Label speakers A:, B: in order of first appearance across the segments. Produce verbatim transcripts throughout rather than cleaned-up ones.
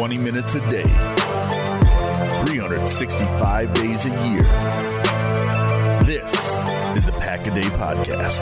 A: twenty minutes a day, three hundred sixty-five days a year. This is the Pack a Day Podcast.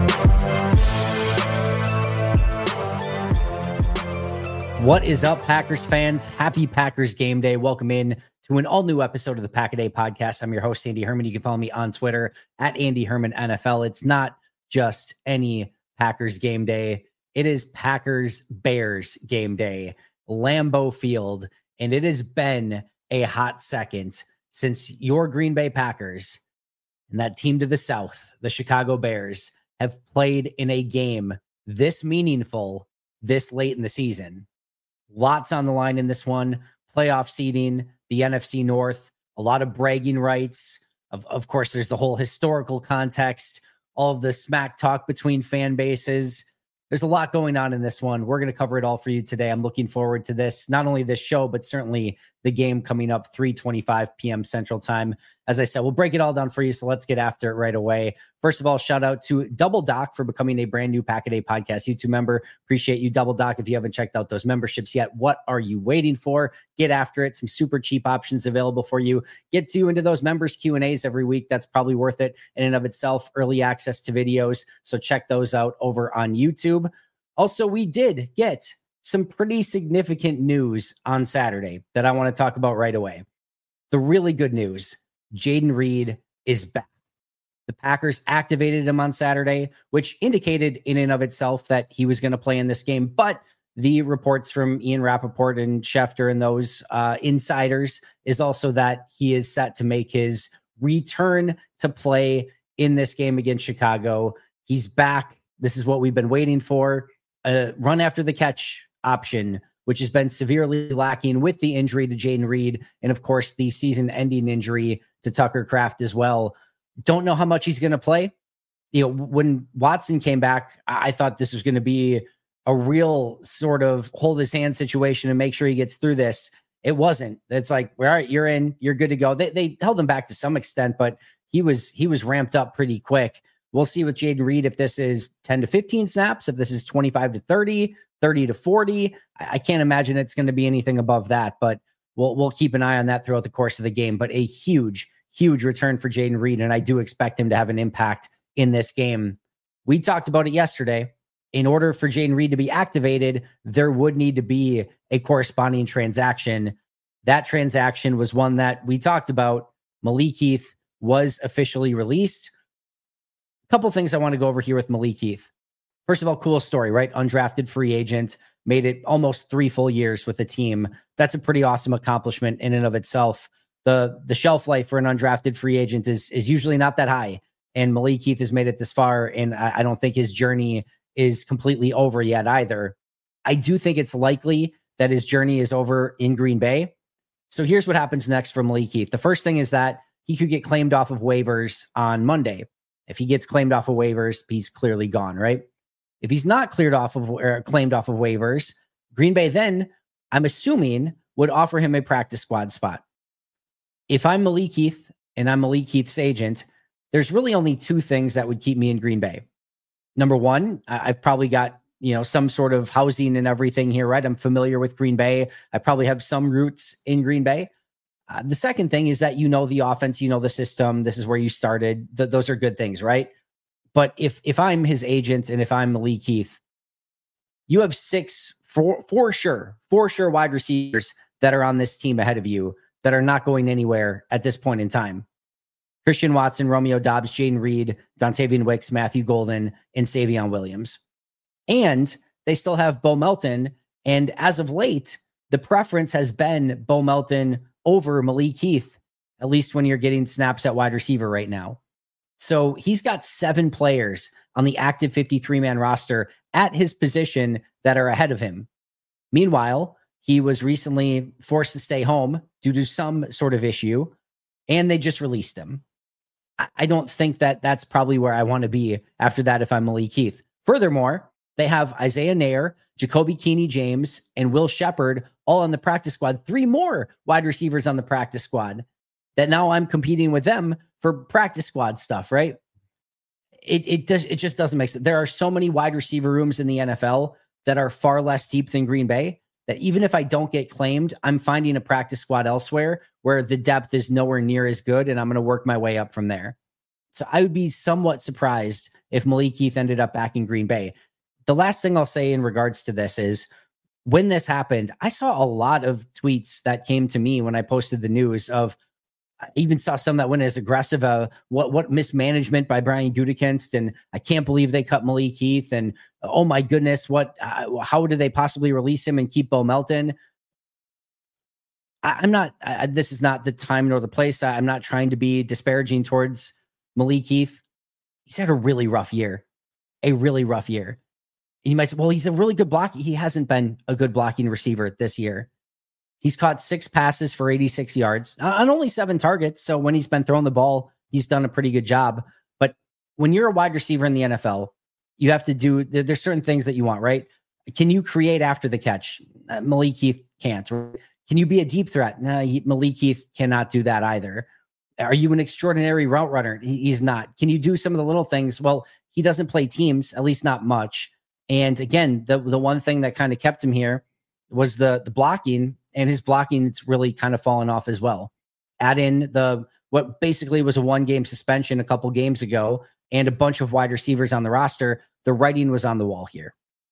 B: What is up, Packers fans? Happy Packers game day. Welcome in to an all-new episode of the Pack a Day Podcast. I'm your host, Andy Herman. You can follow me on Twitter at Andy Herman N F L. It's not just any Packers game day. It is Packers Bears game day, Lambeau Field, and it has been a hot second since your Green Bay Packers and that team to the south, the Chicago Bears, have played in a game this meaningful this late in the season. Lots on the line in this one. Playoff seeding, the N F C North, a lot of bragging rights. Of, of course, there's the whole historical context, all of the smack talk between fan bases. There's a lot going on in this one. We're going to cover it all for you today. I'm looking forward to this, not only this show, but certainly the game coming up three twenty-five p.m. Central Time. As I said, we'll break it all down for you, so let's get after it right away. First of all, shout out to Double Doc for becoming a brand new Pack a Day Podcast YouTube member. Appreciate you, Double Doc. If you haven't checked out those memberships yet, what are you waiting for? Get after it. Some super cheap options available for you. Get to into those members Q and A's every week. That's probably worth it in and of itself. Early access to videos, so check those out over on YouTube. Also, we did get some pretty significant news on Saturday that I want to talk about right away. The really good news, Jayden Reed is back. The Packers activated him on Saturday, which indicated in and of itself that he was going to play in this game. But the reports from Ian Rappaport and Schefter and those uh, insiders is also that he is set to make his return to play in this game against Chicago. He's back. This is what we've been waiting for. A run after the catch option, which has been severely lacking with the injury to Jayden Reed, and of course the season-ending injury to Tucker Kraft as well. Don't know how much he's going to play. You know, when Watson came back, I thought this was going to be a real sort of hold his hand situation and make sure he gets through this. It wasn't. It's like, all right, you're in, you're good to go. They they held him back to some extent, but he was he was ramped up pretty quick. We'll see with Jayden Reed if this is ten to fifteen snaps, if this is twenty-five to thirty, thirty to forty. I can't imagine it's going to be anything above that, but we'll we'll keep an eye on that throughout the course of the game. But a huge, huge return for Jayden Reed, and I do expect him to have an impact in this game. We talked about it yesterday. In order for Jayden Reed to be activated, there would need to be a corresponding transaction. That transaction was one that we talked about. Malik Heath was officially released. Couple things I want to go over here with Malik Heath. First of all, cool story, right? Undrafted free agent, made it almost three full years with the team. That's a pretty awesome accomplishment in and of itself. The the shelf life for an undrafted free agent is, is usually not that high. And Malik Heath has made it this far, and I, I don't think his journey is completely over yet either. I do think it's likely that his journey is over in Green Bay. So here's what happens next for Malik Heath. The first thing is that he could get claimed off of waivers on Monday. If he gets claimed off of waivers, he's clearly gone, right? If he's not cleared off of or claimed off of waivers, Green Bay then, I'm assuming, would offer him a practice squad spot. If I'm Malik Heath and I'm Malik Heath's agent, there's really only two things that would keep me in Green Bay. Number one, I've probably got, you know, some sort of housing and everything here, right? I'm familiar with Green Bay. I probably have some roots in Green Bay. Uh, the second thing is that you know the offense, you know the system. This is where you started. Th- those are good things, right? But if if I'm his agent and if I'm Malik Heath, you have six, for, for sure, for sure wide receivers that are on this team ahead of you that are not going anywhere at this point in time. Christian Watson, Romeo Doubs, Jayden Reed, Dontavian Wicks, Matthew Golden, and Savion Williams. And they still have Bo Melton. And as of late, the preference has been Bo Melton over Malik Heath, at least when you're getting snaps at wide receiver right now. So he's got seven players on the active fifty-three man roster at his position that are ahead of him. Meanwhile, he was recently forced to stay home due to some sort of issue, and they just released him. I don't think that that's probably where I want to be after that if I'm Malik Heath. Furthermore, they have Isaiah Nair, Jacoby Keeney-James, and Will Shepherd all on the practice squad. Three more wide receivers on the practice squad that now I'm competing with them for practice squad stuff, right? It it does it just doesn't make sense. There are so many wide receiver rooms in the N F L that are far less deep than Green Bay. that even if I don't get claimed, I'm finding a practice squad elsewhere where the depth is nowhere near as good, and I'm going to work my way up from there. So I would be somewhat surprised if Malik Heath ended up back in Green Bay. The last thing I'll say in regards to this is when this happened, I saw a lot of tweets that came to me when I posted the news of, I even saw some that went as aggressive. Uh, what what mismanagement by Brian Gutekunst, and I can't believe they cut Malik Heath. And oh my goodness, what? Uh, how did they possibly release him and keep Bo Melton? I, I'm not. I, this is not the time nor the place. I, I'm not trying to be disparaging towards Malik Heath. He's had a really rough year, a really rough year. And you might say, well, he's a really good block. He hasn't been a good blocking receiver this year. He's caught six passes for eighty-six yards on only seven targets. So when he's been throwing the ball, he's done a pretty good job. But when you're a wide receiver in the N F L, you have to do, there's certain things that you want, right? Can you create after the catch? Uh, Malik Heath can't. Can you be a deep threat? No, he, Malik Heath cannot do that either. Are you an extraordinary route runner? He, he's not. Can you do some of the little things? Well, he doesn't play teams, at least not much. And again, the, the one thing that kind of kept him here was the the blocking, and his blocking, it's really kind of fallen off as well. Add in the what basically was a one-game suspension a couple games ago and a bunch of wide receivers on the roster. The writing was on the wall here.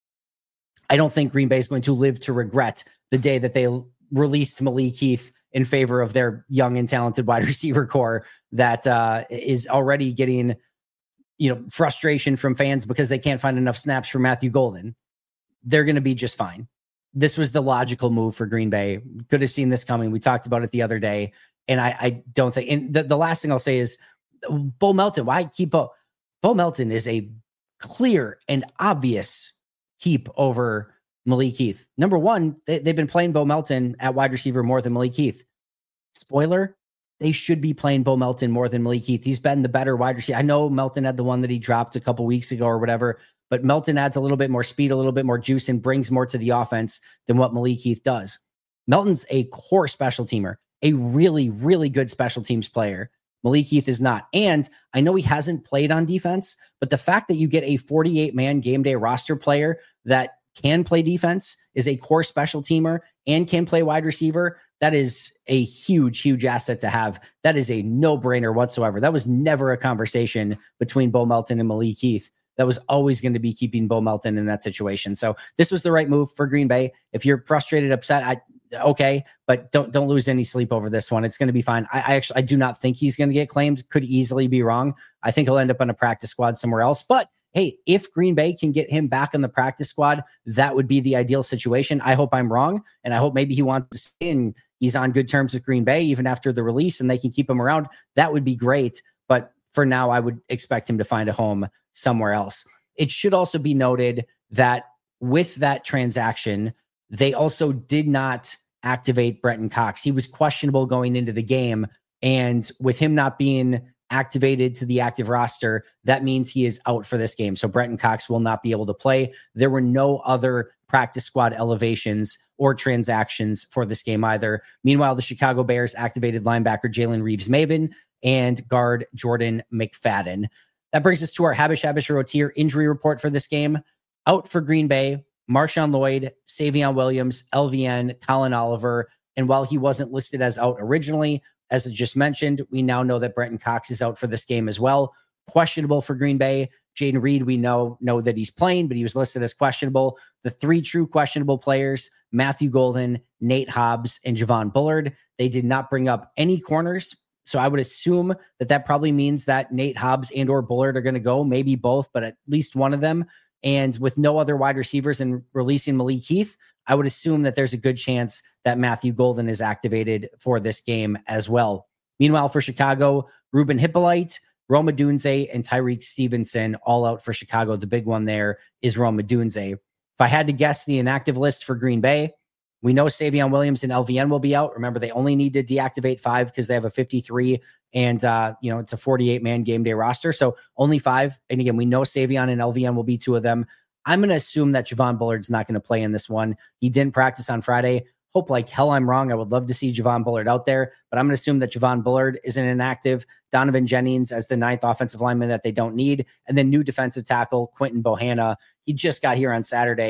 B: I don't think Green Bay is going to live to regret the day that they released Malik Heath in favor of their young and talented wide receiver core that uh, is already getting, you know, frustration from fans because they can't find enough snaps for Matthew Golden. They're going to be just fine. This was the logical move for Green Bay. Could have seen this coming. We talked about it the other day. And I, I don't think, and the, the last thing I'll say is Bo Melton. Why keep Bo? Bo Melton is a clear and obvious keep over Malik Heath. Number one, they, they've been playing Bo Melton at wide receiver more than Malik Heath. Spoiler, they should be playing Bo Melton more than Malik Heath. He's been the better wide receiver. I know Melton had the one that he dropped a couple weeks ago or whatever, but Melton adds a little bit more speed, a little bit more juice, and brings more to the offense than what Malik Heath does. Melton's a core special teamer, a really, really good special teams player. Malik Heath is not. And I know he hasn't played on defense, but the fact that you get a forty-eight man game day roster player that can play defense, is a core special teamer, and can play wide receiver, that is a huge, huge asset to have. That is a no-brainer whatsoever. That was never a conversation between Bo Melton and Malik Heath. That was always going to be keeping Bo Melton in that situation. So this was the right move for Green Bay. If you're frustrated, upset, I, okay, but don't don't lose any sleep over this one. It's going to be fine. I, I actually I do not think he's going to get claimed. Could easily be wrong. I think he'll end up on a practice squad somewhere else. But hey, if Green Bay can get him back on the practice squad, that would be the ideal situation. I hope I'm wrong, and I hope maybe he wants to stay and he's on good terms with Green Bay even after the release, and they can keep him around. That would be great. But for now, I would expect him to find a home somewhere else. It should also be noted that with that transaction, they also did not activate Brenton Cox. He was questionable going into the game, and with him not being activated to the active roster, that means he is out for this game. So Brenton Cox will not be able to play. There were no other practice squad elevations or transactions for this game either. Meanwhile, the Chicago Bears activated linebacker Jalen Reeves-Maybin and guard Jordan McFadden. That brings us to our Habish Habish Rotier injury report for this game. Out for Green Bay, Marshawn Lloyd, Savion Williams, L V N, Colin Oliver. And while he wasn't listed as out originally, as I just mentioned, we now know that Brenton Cox is out for this game as well. Questionable for Green Bay. Jaden Reed, we know, know that he's playing, but he was listed as questionable. The three true questionable players, Matthew Golden, Nate Hobbs, and Javon Bullard. They did not bring up any corners. So I would assume that that probably means that Nate Hobbs and or Bullard are going to go, maybe both, but at least one of them. And with no other wide receivers and releasing Malik Heath, I would assume that there's a good chance that Matthew Golden is activated for this game as well. Meanwhile, for Chicago, Ruben Hippolyte, Rome Odunze, and Tyreek Stevenson all out for Chicago. The big one there is Rome Odunze. If I had to guess the inactive list for Green Bay, we know Savion Williams and L V N will be out. Remember, they only need to deactivate five because they have a fifty-three and, uh, you know, it's a forty-eight man game day roster. So only five. And again, we know Savion and L V N will be two of them. I'm going to assume that Javon Bullard's not going to play in this one. He didn't practice on Friday. Hope like hell I'm wrong. I would love to see Javon Bullard out there, but I'm going to assume that Javon Bullard isn't inactive. Donovan Jennings as the ninth offensive lineman that they don't need. And then new defensive tackle, Quinton Bohanna. He just got here on Saturday.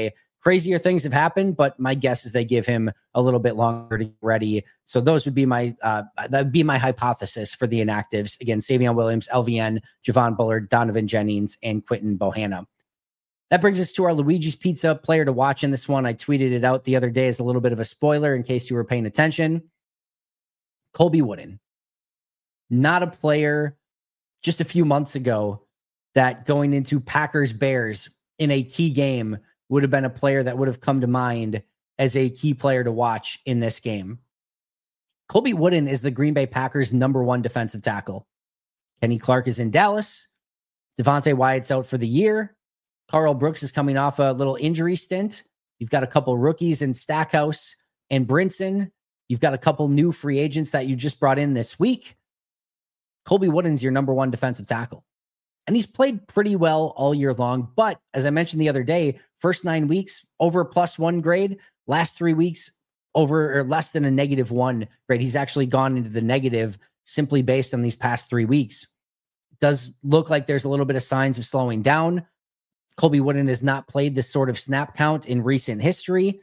B: Crazier things have happened, but my guess is they give him a little bit longer to get ready. So those would be my uh, that would be my hypothesis for the inactives. Again, Savion Williams, L V N, Javon Bullard, Donovan Jennings, and Quinton Bohanna. That brings us to our Luigi's Pizza player to watch in this one. I tweeted it out the other day as a little bit of a spoiler in case you were paying attention. Colby Wooden. Not a player just a few months ago that going into Packers Bears in a key game would have been a player that would have come to mind as a key player to watch in this game. Colby Wooden is the Green Bay Packers' number one defensive tackle. Kenny Clark is in Dallas. Devontae Wyatt's out for the year. Carl Brooks is coming off a little injury stint. You've got a couple rookies in Stackhouse and Brinson. You've got a couple new free agents that you just brought in this week. Colby Wooden's your number one defensive tackle. And he's played pretty well all year long. But as I mentioned the other day, first nine weeks over a plus one grade, last three weeks over or less than a negative one grade. He's actually gone into the negative simply based on these past three weeks. It does look like there's a little bit of signs of slowing down. Colby Wooden has not played this sort of snap count in recent history.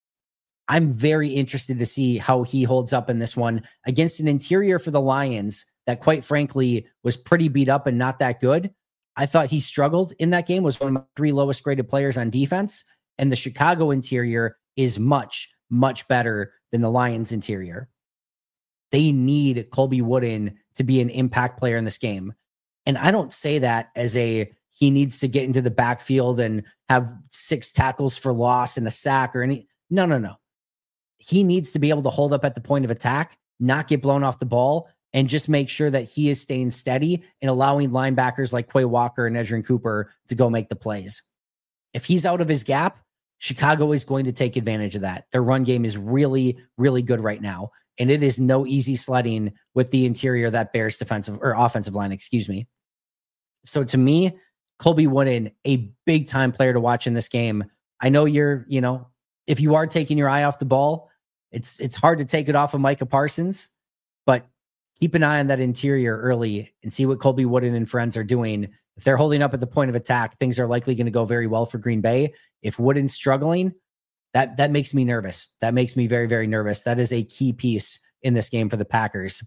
B: I'm very interested to see how he holds up in this one against an interior for the Lions that, quite frankly, was pretty beat up and not that good. I thought he struggled in that game, was one of my three lowest graded players on defense. And the Chicago interior is much, much better than the Lions interior. They need Colby Wooden to be an impact player in this game. And I don't say that as a, he needs to get into the backfield and have six tackles for loss and a sack or any, no, no, no. He needs to be able to hold up at the point of attack, not get blown off the ball, and just make sure that he is staying steady and allowing linebackers like Quay Walker and Edgerrin Cooper to go make the plays. If he's out of his gap, Chicago is going to take advantage of that. Their run game is really, really good right now. And it is no easy sledding with the interior that Bears defensive or offensive line, excuse me. So to me, Colby Wooden, a big time player to watch in this game. I know you're, you know, if you are taking your eye off the ball, it's, it's hard to take it off of Micah Parsons, but keep an eye on that interior early and see what Colby Wooden and friends are doing. If they're holding up at the point of attack, things are likely going to go very well for Green Bay. If Wooden's struggling, that, that makes me nervous. That makes me very, very nervous. That is a key piece in this game for the Packers.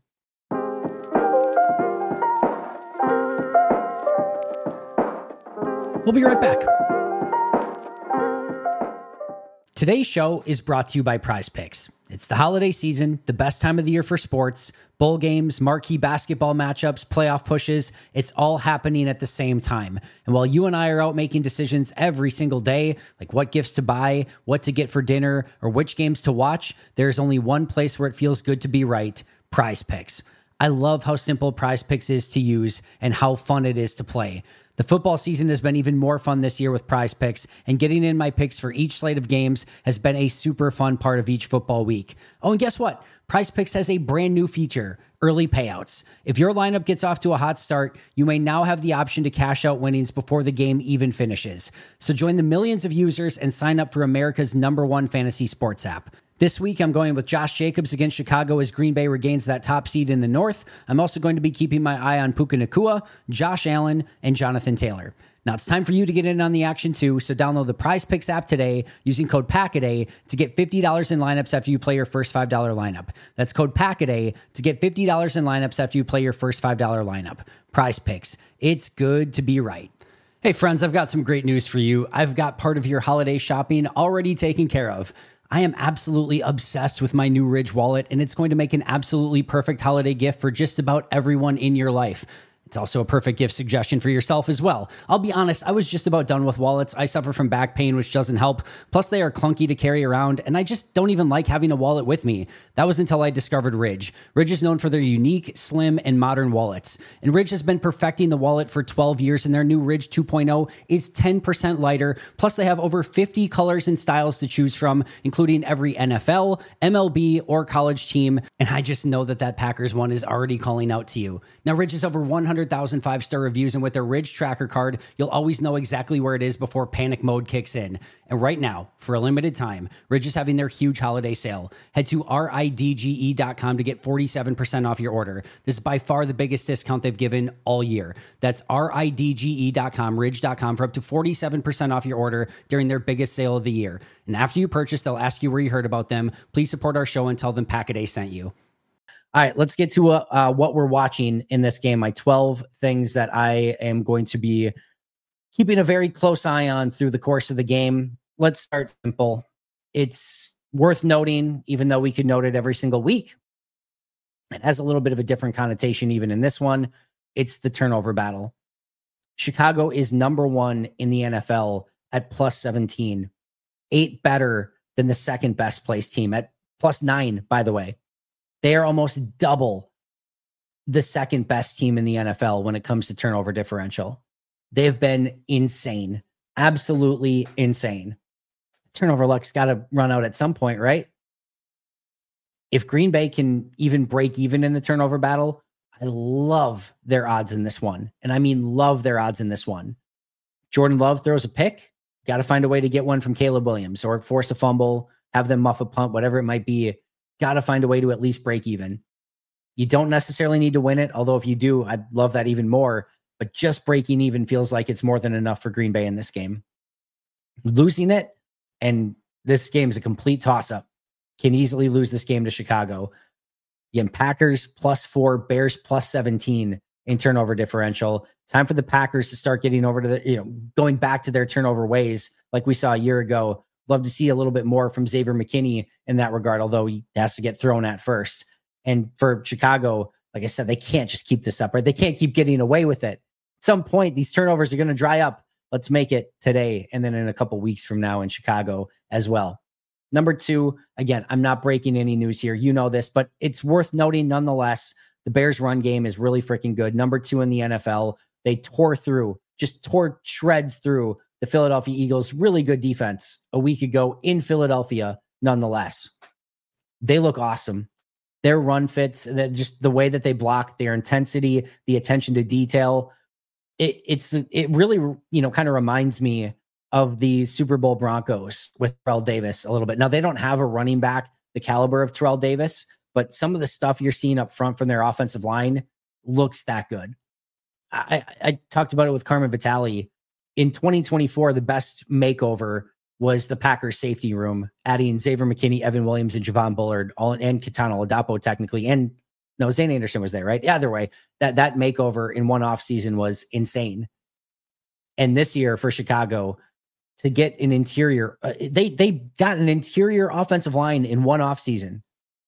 B: We'll be right back. Today's show is brought to you by Prize Picks. It's the holiday season, the best time of the year for sports, bowl games, marquee basketball matchups, playoff pushes. It's all happening at the same time. And while you and I are out making decisions every single day, like what gifts to buy, what to get for dinner, or which games to watch, there's only one place where it feels good to be right: Prize Picks. I love how simple Prize Picks is to use and how fun it is to play. The football season has been even more fun this year with Prize Picks, and getting in my picks for each slate of games has been a super fun part of each football week. Oh, and guess what? Prize Picks has a brand new feature, early payouts. If your lineup gets off to a hot start, you may now have the option to cash out winnings before the game even finishes. So join the millions of users and sign up for America's number one fantasy sports app. This week, I'm going with Josh Jacobs against Chicago as Green Bay regains that top seed in the North. I'm also going to be keeping my eye on Puka Nacua, Josh Allen, and Jonathan Taylor. Now it's time for you to get in on the action too, so download the Prize Picks app today using code PACKADAY to get fifty dollars in lineups after you play your first five dollars lineup. That's code PACKADAY to get fifty dollars in lineups after you play your first five dollars lineup. Prize Picks. It's good to be right. Hey friends, I've got some great news for you. I've got part of your holiday shopping already taken care of. I am absolutely obsessed with my new Ridge wallet, and it's going to make an absolutely perfect holiday gift for just about everyone in your life. It's also a perfect gift suggestion for yourself as well. I'll be honest, I was just about done with wallets. I suffer from back pain, which doesn't help. Plus, they are clunky to carry around, and I just don't even like having a wallet with me. That was until I discovered Ridge. Ridge is known for their unique, slim, and modern wallets. And Ridge has been perfecting the wallet for twelve years, and their new Ridge two point oh is ten percent lighter. Plus, they have over fifty colors and styles to choose from, including every N F L, M L B, or college team. And I just know that that Packers one is already calling out to you. Now, Ridge is over one hundred hundred thousand five-star reviews, and with their Ridge Tracker card, you'll always know exactly where it is before panic mode kicks in. And right now, for a limited time, Ridge is having their huge holiday sale. Head to R I D G E dot com to get forty-seven percent off your order. This is by far the biggest discount they've given all year. That's R I D G E dot com, ridge dot com, for up to forty-seven percent off your order during their biggest sale of the year. And after you purchase, they'll ask you where you heard about them. Please support our show and tell them Pack-A-Day sent you. All right, let's get to uh, uh, what we're watching in this game. My twelve things that I am going to be keeping a very close eye on through the course of the game. Let's start simple. It's worth noting, even though we could note it every single week, it has a little bit of a different connotation even in this one. It's the turnover battle. Chicago is number one in the N F L at plus seventeen, eight better than the second best placed team at plus nine, by the way. They are almost double the second best team in the N F L when it comes to turnover differential. They've been insane, absolutely insane. Turnover luck's got to run out at some point, right? If Green Bay can even break even in the turnover battle, I love their odds in this one. And I mean, love their odds in this one. Jordan Love throws a pick. Got to find a way to get one from Caleb Williams or force a fumble, have them muff a punt, whatever it might be. Got to find a way to at least break even. You don't necessarily need to win it, although if you do, I'd love that even more. But just breaking even feels like it's more than enough for Green Bay in this game. Losing it, and this game is a complete toss-up. Can easily lose this game to Chicago. Again, Packers plus four, Bears plus seventeen in turnover differential. Time for the Packers to start getting over to the, you know, going back to their turnover ways like we saw a year ago. Love to see a little bit more from Xavier McKinney in that regard, although he has to get thrown at first. And for Chicago, like I said, they can't just keep this up, right? They can't keep getting away with it. At some point, these turnovers are going to dry up. Let's make it today and then in a couple weeks from now in Chicago as well. Number two, again, I'm not breaking any news here. You know this, but it's worth noting nonetheless. The Bears run game is really freaking good. Number two in the N F L. They tore through, just tore shreds through the Philadelphia Eagles. Really good defense a week ago in Philadelphia, nonetheless. They look awesome. Their run fits, just the way that they block, their intensity, the attention to detail. It, it's the, it really, you know, kind of reminds me of the Super Bowl Broncos with Terrell Davis a little bit. Now, they don't have a running back the caliber of Terrell Davis, but some of the stuff you're seeing up front from their offensive line looks that good. I, I talked about it with Carmen Vitale. In twenty twenty-four, the best makeover was the Packers safety room, adding Xavier McKinney, Evan Williams, and Javon Bullard, all and Kitano Oladapo technically, and no, Zane Anderson was there, right? Either way, that that makeover in one off season was insane. And this year for Chicago, to get an interior, uh, they they got an interior offensive line in one off season.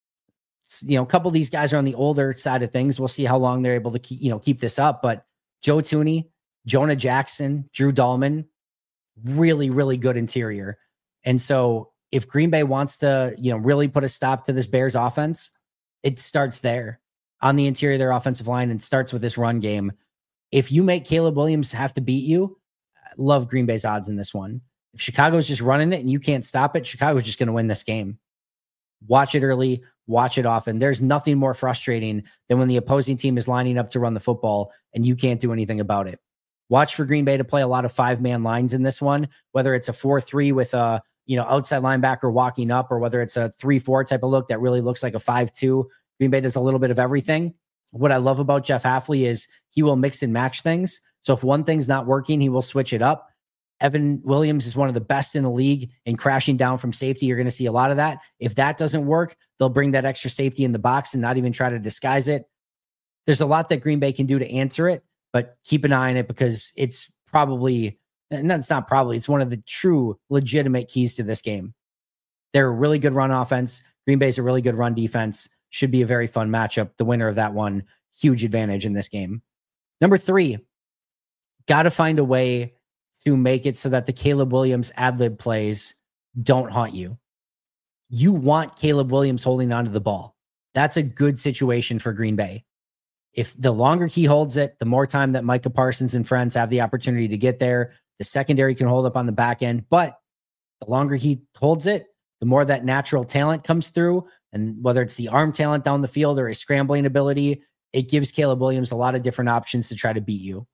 B: You know, a couple of these guys are on the older side of things. We'll see how long they're able to keep, you know, keep this up. But Joe Thuney, Jonah Jackson, Drew Dahlman, really, really good interior. And so if Green Bay wants to, you know, really put a stop to this Bears offense, it starts there on the interior of their offensive line and starts with this run game. If you make Caleb Williams have to beat you, I love Green Bay's odds in this one. If Chicago's just running it and you can't stop it, Chicago's just going to win this game. Watch it early, watch it often. There's nothing more frustrating than when the opposing team is lining up to run the football and you can't do anything about it. Watch for Green Bay to play a lot of five-man lines in this one, whether it's a four three with a, you know, outside linebacker walking up, or whether it's a three four type of look that really looks like a five two. Green Bay does a little bit of everything. What I love about Jeff Hafley is he will mix and match things. So if one thing's not working, he will switch it up. Evan Williams is one of the best in the league in crashing down from safety. You're going to see a lot of that. If that doesn't work, they'll bring that extra safety in the box and not even try to disguise it. There's a lot that Green Bay can do to answer it, but keep an eye on it because it's probably, and it's not probably, it's one of the true legitimate keys to this game. They're a really good run offense. Green Bay's a really good run defense. Should be a very fun matchup. The winner of that one, huge advantage in this game. Number three, got to find a way to make it so that the Caleb Williams ad-lib plays don't haunt you. You want Caleb Williams holding onto the ball. That's a good situation for Green Bay. If the longer he holds it, the more time that Micah Parsons and friends have the opportunity to get there. The secondary can hold up on the back end, but the longer he holds it, the more that natural talent comes through. And whether it's the arm talent down the field or his scrambling ability, it gives Caleb Williams a lot of different options to try to beat you.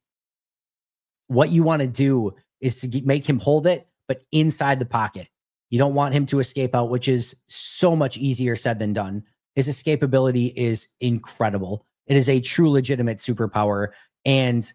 B: What you want to do is to get, make him hold it, but inside the pocket. You don't want him to escape out, which is so much easier said than done. His escapability is incredible. It is a true legitimate superpower. And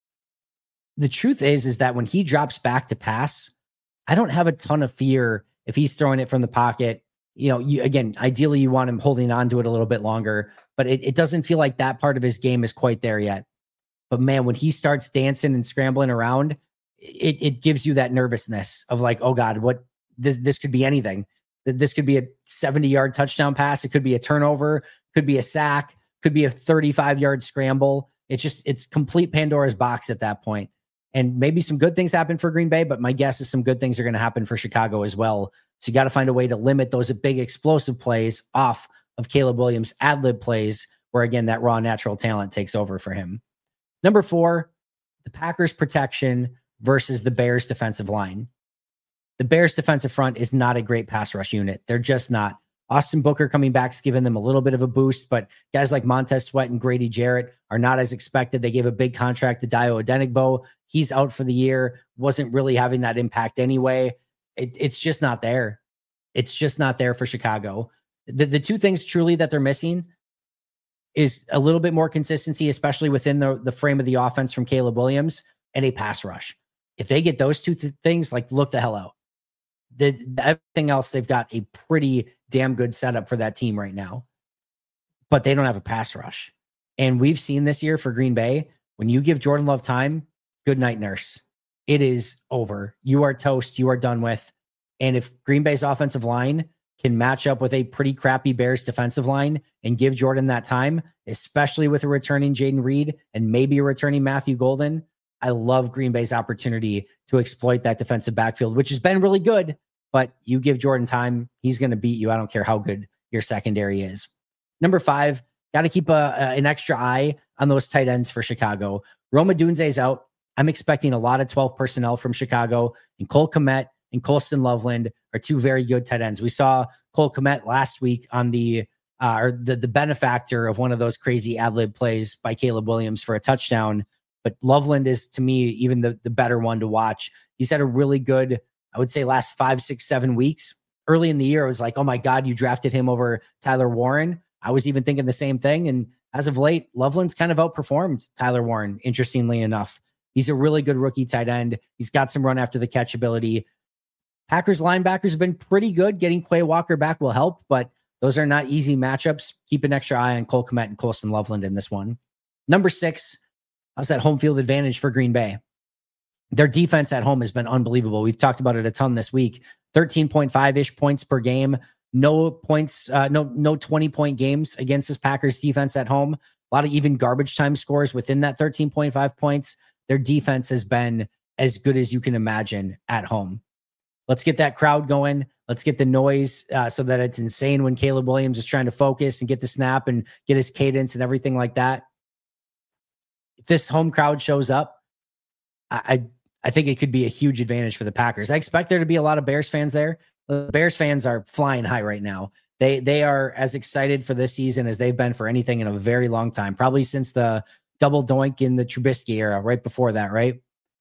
B: the truth is, is that when he drops back to pass, I don't have a ton of fear if he's throwing it from the pocket. You know, you, again, ideally you want him holding on to it a little bit longer, but it, it doesn't feel like that part of his game is quite there yet. But man, when he starts dancing and scrambling around, it, it gives you that nervousness of like, oh God, what this, this could be anything. This could be a seventy yard touchdown pass. It could be a turnover, could be a sack, could be a thirty-five yard scramble. It's just, it's complete Pandora's box at that point. And maybe some good things happen for Green Bay, but my guess is some good things are going to happen for Chicago as well. So you got to find a way to limit those big explosive plays off of Caleb Williams' ad-lib plays, where again, that raw natural talent takes over for him. Number four, the Packers protection versus the Bears defensive line. The Bears defensive front is not a great pass rush unit. They're just not. Austin Booker coming back is giving them a little bit of a boost, but guys like Montez Sweat and Grady Jarrett are not as expected. They gave a big contract to Dayo Odenigbo. He's out for the year, wasn't really having that impact anyway. It, it's just not there. It's just not there for Chicago. The, the two things truly that they're missing is a little bit more consistency, especially within the, the frame of the offense from Caleb Williams, and a pass rush. If they get those two th- things, like look the hell out. The, everything else, they've got a pretty damn good setup for that team right now, but they don't have a pass rush. And we've seen this year for Green Bay, when you give Jordan Love time, good night, nurse. It is over. You are toast. You are done with. And if Green Bay's offensive line can match up with a pretty crappy Bears defensive line and give Jordan that time, especially with a returning Jaden Reed and maybe a returning Matthew Golden, I love Green Bay's opportunity to exploit that defensive backfield, which has been really good. But you give Jordan time, he's going to beat you. I don't care how good your secondary is. Number five, got to keep a, a, an extra eye on those tight ends for Chicago. Rome Odunze's out. I'm expecting a lot of twelve personnel from Chicago, and Cole Kmet and Colston Loveland are two very good tight ends. We saw Cole Kmet last week on the uh, or the, the benefactor of one of those crazy ad-lib plays by Caleb Williams for a touchdown. But Loveland is, to me, even the, the better one to watch. He's had a really good, I would say, last five, six, seven weeks. Early in the year, I was like, oh my God, you drafted him over Tyler Warren. I was even thinking the same thing. And as of late, Loveland's kind of outperformed Tyler Warren, interestingly enough. He's a really good rookie tight end. He's got some run after the catch ability. Packers linebackers have been pretty good. Getting Quay Walker back will help, but those are not easy matchups. Keep an extra eye on Cole Kmet and Colston Loveland in this one. Number six, how's that home field advantage for Green Bay? Their defense at home has been unbelievable. We've talked about it a ton this week. thirteen point five-ish points per game. No points, uh, no no twenty-point games against this Packers defense at home. A lot of even garbage time scores within that thirteen point five points. Their defense has been as good as you can imagine at home. Let's get that crowd going. Let's get the noise uh, so that it's insane when Caleb Williams is trying to focus and get the snap and get his cadence and everything like that. If this home crowd shows up, I I think it could be a huge advantage for the Packers. I expect there to be a lot of Bears fans there. The Bears fans are flying high right now. They they are as excited for this season as they've been for anything in a very long time, probably since the double doink in the Trubisky era, right before that, right?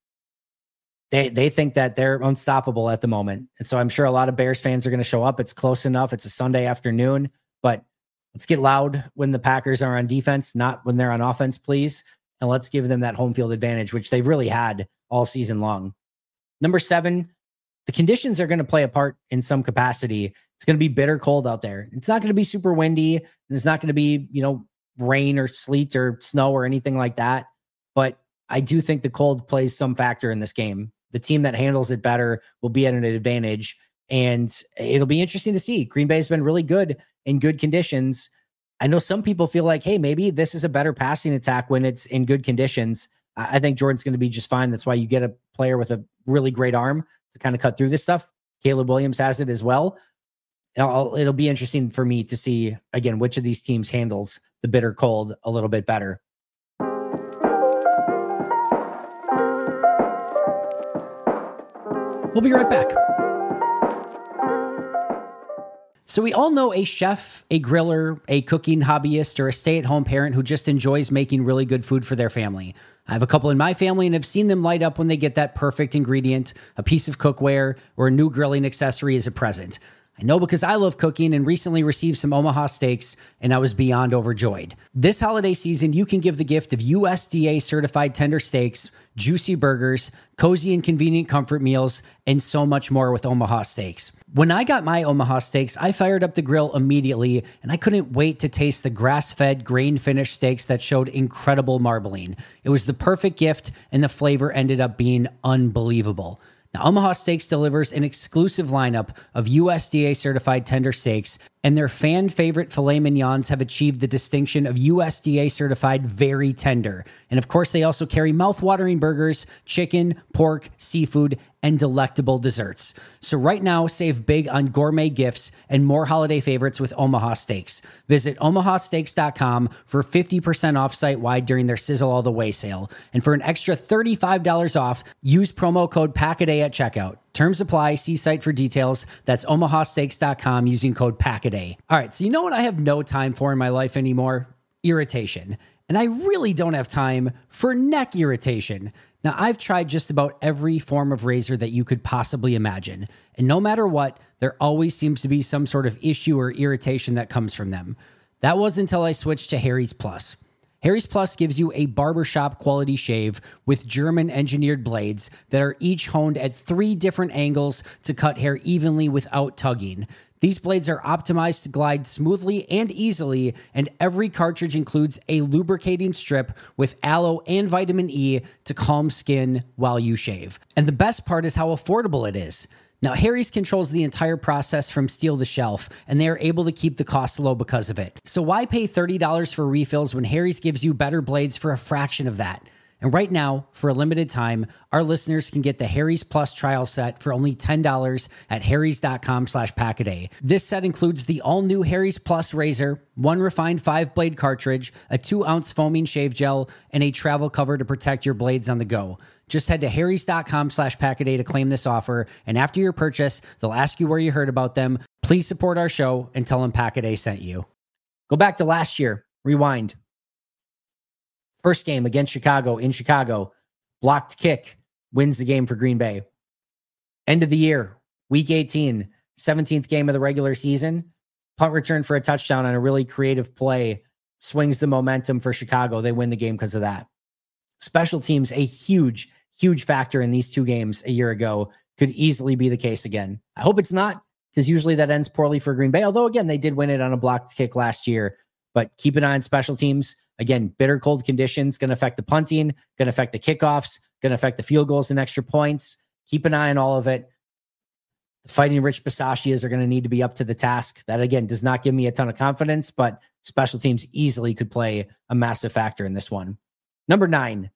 B: They they think that they're unstoppable at the moment. And so I'm sure a lot of Bears fans are going to show up. It's close enough. It's a Sunday afternoon, but let's get loud when the Packers are on defense, not when they're on offense, please. And let's give them that home field advantage, which they've really had all season long. Number seven, the conditions are going to play a part in some capacity. It's going to be bitter cold out there. It's not going to be super windy, and it's not going to be, you know, rain or sleet or snow or anything like that. But I do think the cold plays some factor in this game. The team that handles it better will be at an advantage, and it'll be interesting to see. Green Bay has been really good in good conditions. I know some people feel like, hey, maybe this is a better passing attack when it's in good conditions. I think Jordan's going to be just fine. That's why you get a player with a really great arm to kind of cut through this stuff. Caleb Williams has it as well. I'll, it'll be interesting for me to see, again, which of these teams handles the bitter cold a little bit better. We'll be right back. So we all know a chef, a griller, a cooking hobbyist, or a stay-at-home parent who just enjoys making really good food for their family. I have a couple in my family and have seen them light up when they get that perfect ingredient, a piece of cookware, or a new grilling accessory as a present. I know because I love cooking and recently received some Omaha steaks, and I was beyond overjoyed. This holiday season, you can give the gift of U S D A certified tender steaks, juicy burgers, cozy and convenient comfort meals, and so much more with Omaha Steaks. When I got my Omaha Steaks, I fired up the grill immediately, and I couldn't wait to taste the grass-fed, grain-finished steaks that showed incredible marbling. It was the perfect gift, and the flavor ended up being unbelievable. Now, Omaha Steaks delivers an exclusive lineup of U S D A certified tender steaks, and their fan favorite filet mignons have achieved the distinction of U S D A certified very tender. And of course, they also carry mouth-watering burgers, chicken, pork, seafood, and delectable desserts. So right now, save big on gourmet gifts and more holiday favorites with Omaha Steaks. Visit omaha steaks dot com for fifty percent off site-wide during their Sizzle All the Way sale. And for an extra thirty-five dollars off, use promo code PACKADAY at checkout. Terms apply. See site for details. That's omaha steaks dot com using code PACKADAY. All right, so you know what I have no time for in my life anymore? Irritation. And I really don't have time for neck irritation. Now, I've tried just about every form of razor that you could possibly imagine. And no matter what, there always seems to be some sort of issue or irritation that comes from them. That wasn't until I switched to Harry's Plus. Harry's Plus gives you a barbershop quality shave with German engineered blades that are each honed at three different angles to cut hair evenly without tugging. These blades are optimized to glide smoothly and easily, and every cartridge includes a lubricating strip with aloe and vitamin E to calm skin while you shave. And the best part is how affordable it is. Now, Harry's controls the entire process from steel to shelf, and they are able to keep the cost low because of it. So why pay thirty dollars for refills when Harry's gives you better blades for a fraction of that? And right now, for a limited time, our listeners can get the Harry's Plus trial set for only ten dollars at harrys.com slash packaday. This set includes the all-new Harry's Plus razor, one refined five-blade cartridge, a two-ounce foaming shave gel, and a travel cover to protect your blades on the go. Just head to harrys.com slash packaday to claim this offer, and after your purchase, they'll ask you where you heard about them. Please support our show and tell them Packaday sent you. Go back to last year. Rewind. First game against Chicago in Chicago. Blocked kick wins the game for Green Bay. End of the year, week eighteen, seventeenth game of the regular season. Punt return for a touchdown on a really creative play swings the momentum for Chicago. They win the game because of that. Special teams, a huge, huge factor in these two games a year ago, could easily be the case again. I hope it's not, because usually that ends poorly for Green Bay. Although, again, they did win it on a blocked kick last year. But keep an eye on special teams. Again, bitter cold conditions going to affect the punting, going to affect the kickoffs, going to affect the field goals and extra points. Keep an eye on all of it. The Fighting Rich Bisaccias are going to need to be up to the task. That, again, does not give me a ton of confidence, but special teams easily could play a massive factor in this one. Number nine,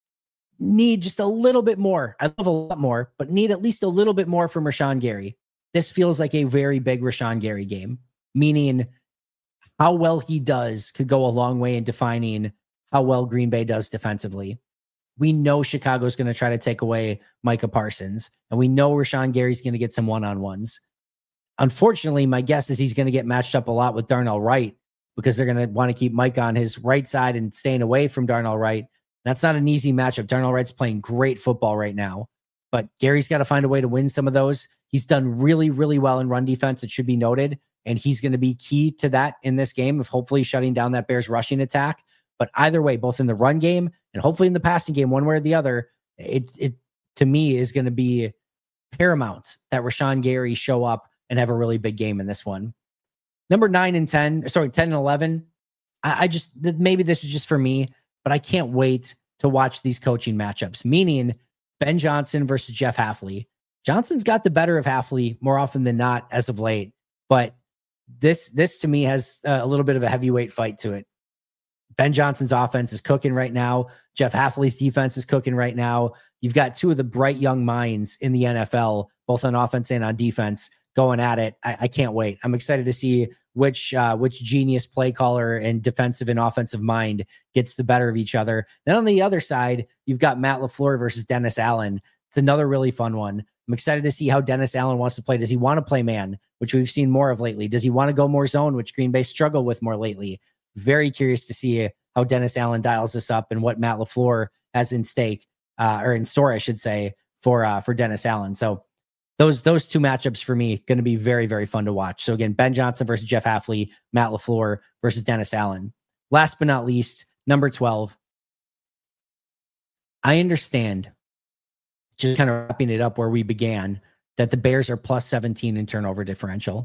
B: need just a little bit more. I love a lot more, but need at least a little bit more from Rashawn Gary. This feels like a very big Rashawn Gary game, meaning how well he does could go a long way in defining how well Green Bay does defensively. We know Chicago's going to try to take away Micah Parsons, and we know Rashawn Gary's going to get some one-on-ones. Unfortunately, my guess is he's going to get matched up a lot with Darnell Wright because they're going to want to keep Mike on his right side and staying away from Darnell Wright. That's not an easy matchup. Darnell Wright's playing great football right now, but Gary's got to find a way to win some of those. He's done really, really well in run defense, it should be noted. And he's going to be key to that in this game of hopefully shutting down that Bears rushing attack. But either way, both in the run game and hopefully in the passing game, one way or the other, it, it to me is going to be paramount that Rashawn Gary show up and have a really big game in this one. Number nine and ten, sorry, ten and eleven. I, I just, maybe this is just for me, but I can't wait to watch these coaching matchups, meaning Ben Johnson versus Jeff Hafley. Johnson's got the better of Hafley more often than not as of late, but This, this to me has a little bit of a heavyweight fight to it. Ben Johnson's offense is cooking right now. Jeff Hafley's defense is cooking right now. You've got two of the bright young minds in the N F L, both on offense and on defense, going at it. I, I can't wait. I'm excited to see which uh, which genius play caller and defensive and offensive mind gets the better of each other. Then on the other side, you've got Matt LaFleur versus Dennis Allen. It's another really fun one. I'm excited to see how Dennis Allen wants to play. Does he want to play man, which we've seen more of lately? Does he want to go more zone, which Green Bay struggled with more lately? Very curious to see how Dennis Allen dials this up and what Matt LaFleur has in stake, uh, or in store, I should say, for uh, for Dennis Allen. So those those two matchups for me going to be very, very fun to watch. So again, Ben Johnson versus Jeff Hafley, Matt LaFleur versus Dennis Allen. Last but not least, number twelve. I understand, just kind of wrapping it up where we began, that the Bears are plus seventeen in turnover differential.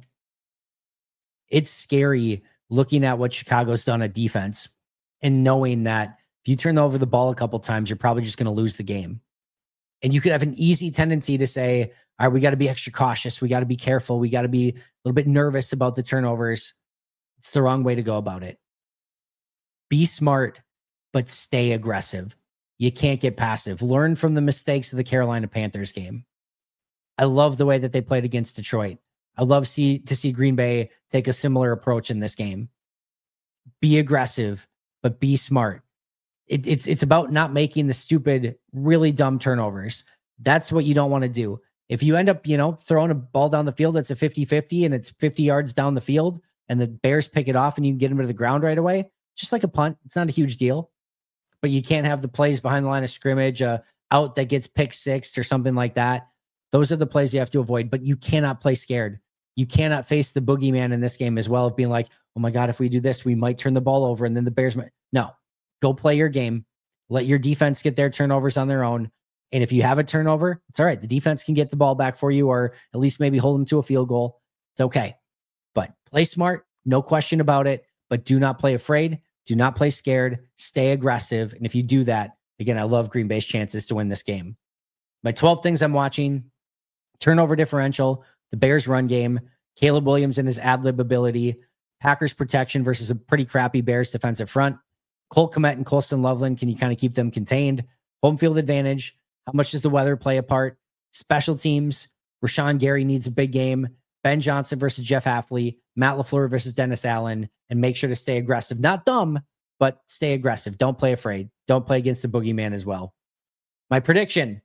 B: It's scary looking at what Chicago's done at defense and knowing that if you turn over the ball a couple times, you're probably just going to lose the game. And you could have an easy tendency to say, all right, we got to be extra cautious. We got to be careful. We got to be a little bit nervous about the turnovers. It's the wrong way to go about it. Be smart, but stay aggressive. You can't get passive. Learn from the mistakes of the Carolina Panthers game. I love the way that they played against Detroit. I love see, to see Green Bay take a similar approach in this game. Be aggressive, but be smart. It, it's, it's about not making the stupid, really dumb turnovers. That's what you don't want to do. If you end up, you know, throwing a ball down the field that's a fifty-fifty and it's fifty yards down the field and the Bears pick it off and you can get them to the ground right away, just like a punt, it's not a huge deal. But you can't have the plays behind the line of scrimmage, uh, out that gets pick sixed or something like that. Those are the plays you have to avoid, but you cannot play scared. You cannot face the boogeyman in this game as well of being like, oh my God, if we do this, we might turn the ball over and then the Bears might. No, go play your game. Let your defense get their turnovers on their own. And if you have a turnover, it's all right. The defense can get the ball back for you or at least maybe hold them to a field goal. It's okay. But play smart, no question about it, but do not play afraid. Do not play scared. Stay aggressive. And if you do that, again, I love Green Bay's chances to win this game. My twelve things I'm watching: turnover differential, the Bears run game, Caleb Williams and his ad-lib ability, Packers protection versus a pretty crappy Bears defensive front, Cole Kmet and Colston Loveland, can you kind of keep them contained? Home field advantage, how much does the weather play a part? Special teams, Rashawn Gary needs a big game, Ben Johnson versus Jeff Hafley, Matt LaFleur versus Dennis Allen, and make sure to stay aggressive. Not dumb, but stay aggressive. Don't play afraid. Don't play against the boogeyman as well. My prediction: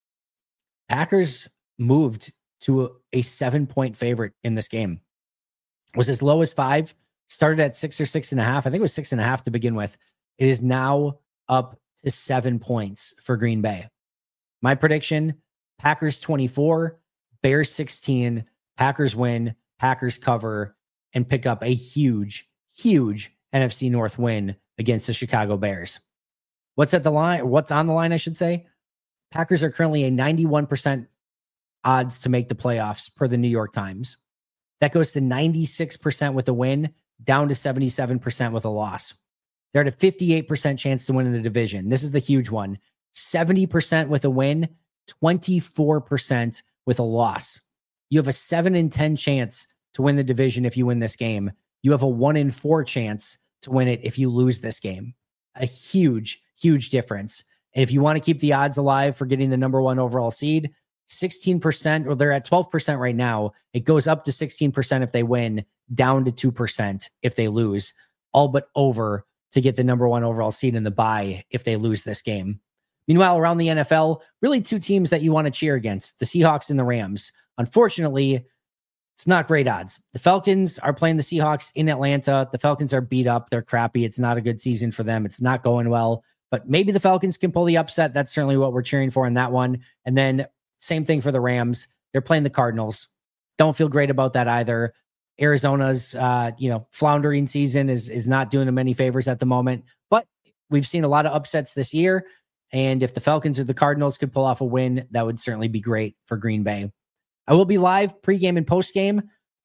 B: Packers moved to a, a seven-point favorite in this game. It was as low as five, started at six or six and a half. I think it was six and a half to begin with. It is now up to seven points for Green Bay. My prediction: Packers twenty-four, Bears sixteen, Packers win, Packers cover, and pick up a huge, huge N F C North win against the Chicago Bears. What's at the line? What's on the line, I should say? Packers are currently a ninety-one percent odds to make the playoffs per the New York Times. That goes to ninety-six percent with a win, down to seventy-seven percent with a loss. They're at a fifty-eight percent chance to win in the division. This is the huge one. seventy percent with a win, twenty-four percent with a loss. You have a seven in ten chance to win the division if you win this game. You have a one in four chance to win it if you lose this game. A huge, huge difference. And if you want to keep the odds alive for getting the number one overall seed, sixteen percent, or they're at twelve percent right now. It goes up to sixteen percent if they win, down to two percent if they lose, all but over to get the number one overall seed in the bye if they lose this game. Meanwhile, around the N F L, really two teams that you want to cheer against, the Seahawks and the Rams. Unfortunately, it's not great odds. The Falcons are playing the Seahawks in Atlanta. The Falcons are beat up. They're crappy. It's not a good season for them. It's not going well, but maybe the Falcons can pull the upset. That's certainly what we're cheering for in that one. And then same thing for the Rams. They're playing the Cardinals. Don't feel great about that either. Arizona's, uh, you know, floundering season is, is not doing them any favors at the moment, but we've seen a lot of upsets this year. And if the Falcons or the Cardinals could pull off a win, that would certainly be great for Green Bay. I will be live pregame and postgame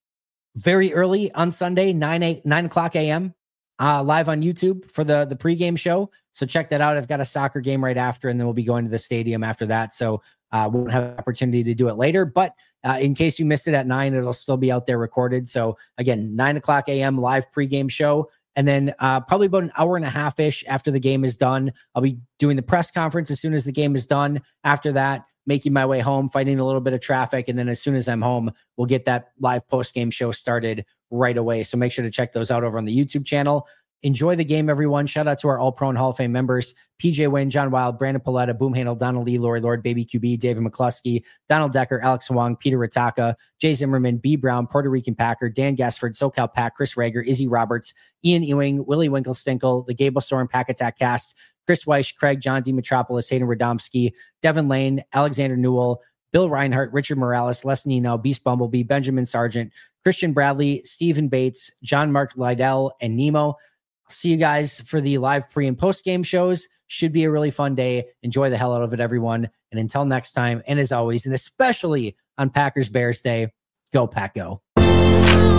B: very early on Sunday, nine, eight, nine o'clock a.m. Uh, live on YouTube for the, the pregame show. So check that out. I've got a soccer game right after, and then we'll be going to the stadium after that. So uh, we won't have an opportunity to do it later. But uh, in case you missed it at nine, it'll still be out there recorded. So again, nine o'clock a.m. live pregame show. And then uh, probably about an hour and a half-ish after the game is done, I'll be doing the press conference as soon as the game is done. After that, making my way home, fighting a little bit of traffic. And then as soon as I'm home, we'll get that live post-game show started right away. So make sure to check those out over on the YouTube channel. Enjoy the game, everyone. Shout out to our All-Pro and Hall of Fame members, P J Wynn, John Wild, Brandon Paletta, Boom Handle, Donald Lee, Lori Lord, Baby Q B, David McCluskey, Donald Decker, Alex Wong, Peter Ritaka, Jay Zimmerman, B Brown, Puerto Rican Packer, Dan Gassford, SoCal Pack, Chris Rager, Izzy Roberts, Ian Ewing, Willie Winkle-Stinkle, the Gable Storm Pack Attack Cast, Chris Weiss, Craig, John D. Metropolis, Hayden Radomski, Devin Lane, Alexander Newell, Bill Reinhart, Richard Morales, Les Nino, Beast Bumblebee, Benjamin Sargent, Christian Bradley, Stephen Bates, John Mark Lydell, and Nemo. I'll see you guys for the live pre and post game shows. Should be a really fun day. Enjoy the hell out of it, everyone. And until next time, and as always, and especially on Packers Bears Day, go Pack Go.